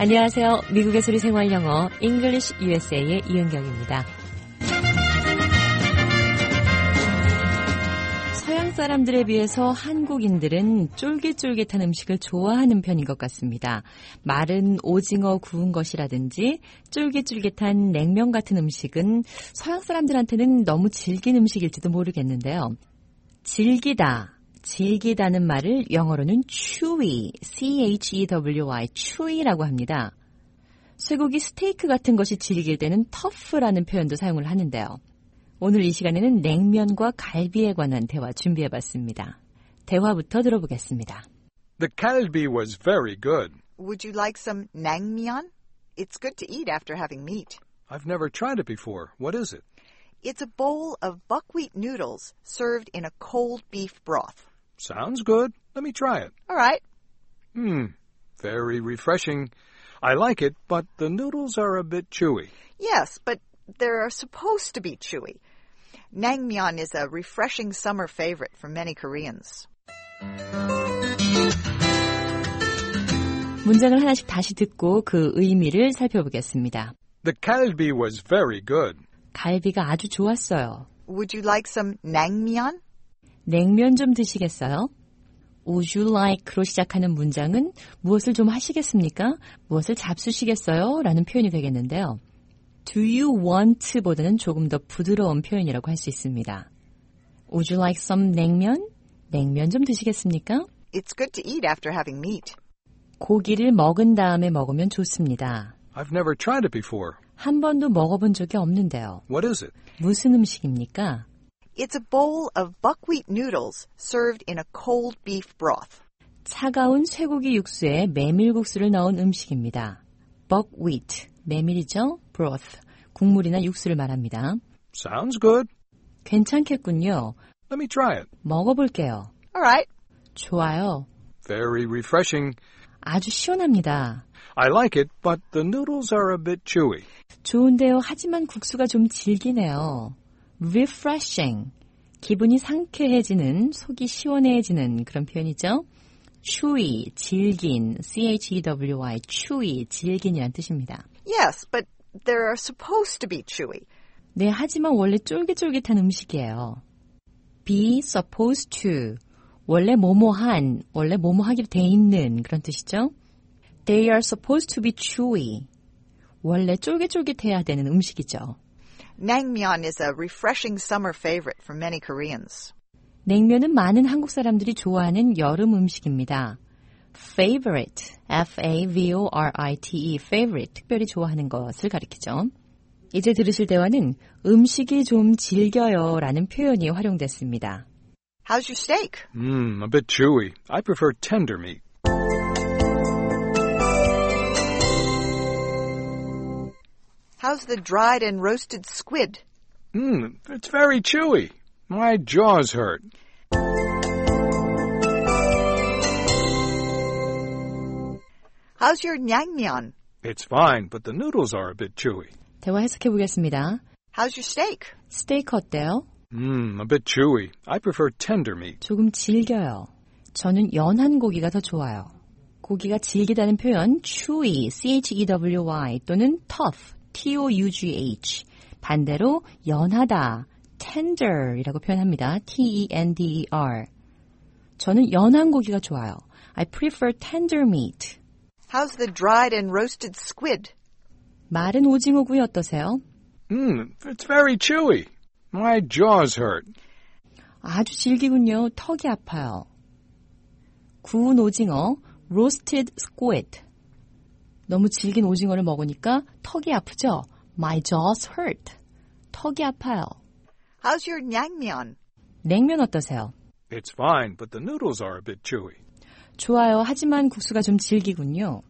안녕하세요. 미국의 소리 생활 영어 English USA의 이은경입니다. 서양 사람들에 비해서 한국인들은 쫄깃쫄깃한 음식을 좋아하는 편인 것 같습니다. 마른 오징어 구운 것이라든지 쫄깃쫄깃한 냉면 같은 음식은 서양 사람들한테는 너무 질긴 음식일지도 모르겠는데요. 질기다는 말을 영어로는 chewy, C-H-E-W-Y, chewy라고 합니다. 쇠고기 스테이크 같은 것이 질길 때는 tough라는 표현도 사용을 하는데요. 오늘 이 시간에는 냉면과 갈비에 관한 대화 준비해봤습니다. 대화부터 들어보겠습니다. The kalbi was very good. Would you like some naengmyeon? It's good to eat after having meat. I've never tried it before. What is it? It's a bowl of buckwheat noodles served in a cold beef broth. Sounds good. Let me try it. All right. Very refreshing. I like it, but the noodles are a bit chewy. Yes, but they're supposed to be chewy. Naengmyeon is a refreshing summer favorite for many Koreans. 문장을 하나씩 다시 듣고 그 의미를 살펴보겠습니다. The kalbi was very good. 갈비가 아주 좋았어요. Would you like some naengmyeon? 냉면 좀 드시겠어요? Would you like로 시작하는 문장은 무엇을 좀 하시겠습니까? 무엇을 잡수시겠어요? 라는 표현이 되겠는데요. Do you want 보다는 조금 더 부드러운 표현이라고 할 수 있습니다. Would you like some 냉면? 냉면 좀 드시겠습니까? It's good to eat after having meat. 고기를 먹은 다음에 먹으면 좋습니다. I've never tried it before. 한 번도 먹어본 적이 없는데요. What is it? 무슨 음식입니까? It's a bowl of buckwheat noodles served in a cold beef broth. 차가운 쇠고기 육수에 메밀국수를 넣은 음식입니다. buckwheat, 메밀이죠? broth, 국물이나 육수를 말합니다. Sounds good. 괜찮겠군요. Let me try it. 먹어볼게요. All right. 좋아요. Very refreshing. 아주 시원합니다. I like it, but the noodles are a bit chewy. 좋은데요. 하지만 국수가 좀 질기네요. refreshing, 기분이 상쾌해지는, 속이 시원해지는 그런 표현이죠. chewy, 질긴, C-H-E-W-Y, chewy, 질긴이란 뜻입니다. Yes, but they're supposed to be chewy. 네, 하지만 원래 쫄깃쫄깃한 음식이에요. be supposed to, 원래 뭐뭐한, 원래 뭐뭐하기로 돼 있는 그런 뜻이죠. They are supposed to be chewy, 원래 쫄깃쫄깃해야 되는 음식이죠. Naengmyeon is a refreshing summer favorite for many Koreans. 냉면은 많은 한국 사람들이 좋아하는 여름 음식입니다. favorite, F-A-V-O-R-I-T-E, favorite, 특별히 좋아하는 것을 가리키죠. 이제 들으실 대화는 음식이 좀 질겨요 라는 표현이 활용됐습니다. How's your steak? A bit chewy. I prefer tender meat. How's the dried and roasted squid? It's very chewy. My jaws hurt. How's your naengmyeon? It's fine, but the noodles are a bit chewy. 대화 해석해 보겠습니다. How's your steak? 스테이크 어때요? A bit chewy. I prefer tender meat. 조금 질겨요. 저는 연한 고기가 더 좋아요. 고기가 질기다는 표현 chewy, C-H-E-W-Y 또는 tough, T-O-U-G-H. 반대로 연하다, tender이라고 표현합니다. T-E-N-D-E-R. 저는 연한 고기가 좋아요. I prefer tender meat. How's the dried and roasted squid? 마른 오징어구이 어떠세요? It's very chewy. My jaws hurt. 아주 질기군요. 턱이 아파요. 구운 오징어, roasted squid. 너무 질긴 오징어를 먹으니까 턱이 아프죠? My jaws hurt. 턱이 아파요. How's your naengmyeon? 냉면 어떠세요? It's fine, but the noodles are a bit chewy. 좋아요. 하지만 국수가 좀 질기군요.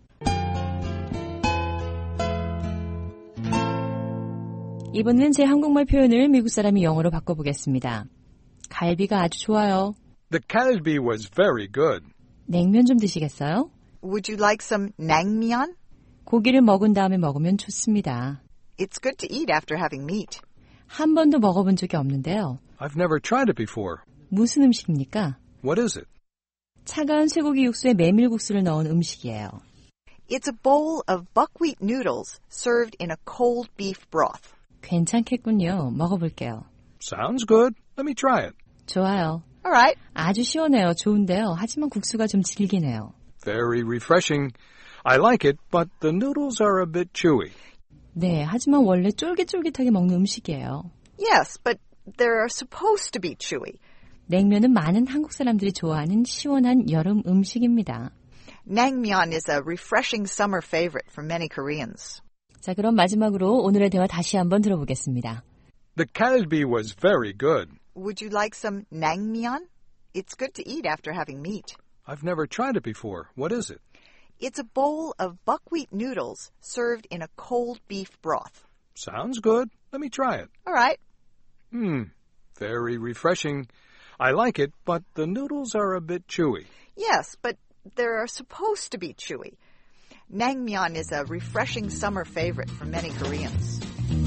이번에는 제 한국말 표현을 미국 사람이 영어로 바꿔보겠습니다. 갈비가 아주 좋아요. The kalbi was very good. 냉면 좀 드시겠어요? Would you like some naengmyeon? 고기를 먹은 다음에 먹으면 좋습니다. It's good to eat after having meat. 한 번도 먹어본 적이 없는데요. I've never tried it before. 무슨 음식입니까? What is it? 차가운 쇠고기 육수에 메밀국수를 넣은 음식이에요. It's a bowl of buckwheat noodles served in a cold beef broth. 괜찮겠군요. 먹어볼게요. Sounds good. Let me try it. 좋아요. All right. 아주 시원해요. 좋은데요. 하지만 국수가 좀 질기네요. Very refreshing. I like it, but the noodles are a bit chewy. 네, 하지만 원래 쫄깃쫄깃하게 먹는 음식이에요. Yes, but they're supposed to be chewy. 냉면은 많은 한국 사람들이 좋아하는 시원한 여름 음식입니다. Naengmyeon is a refreshing summer favorite for many Koreans. 자, 그럼 마지막으로 오늘의 대화 다시 한번 들어보겠습니다. The kalbi was very good. Would you like some naengmyeon? It's good to eat after having meat. I've never tried it before. What is it? It's a bowl of buckwheat noodles served in a cold beef broth. Sounds good. Let me try it. All right. Very refreshing. I like it, but the noodles are a bit chewy. Yes, but they're supposed to be chewy. Naengmyeon is a refreshing summer favorite for many Koreans.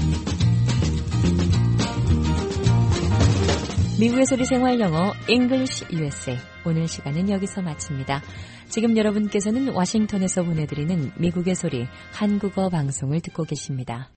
미국의 소리 생활 영어 English USA. 오늘 시간은 여기서 마칩니다. 지금 여러분께서는 워싱턴에서 보내드리는 미국의 소리 한국어 방송을 듣고 계십니다.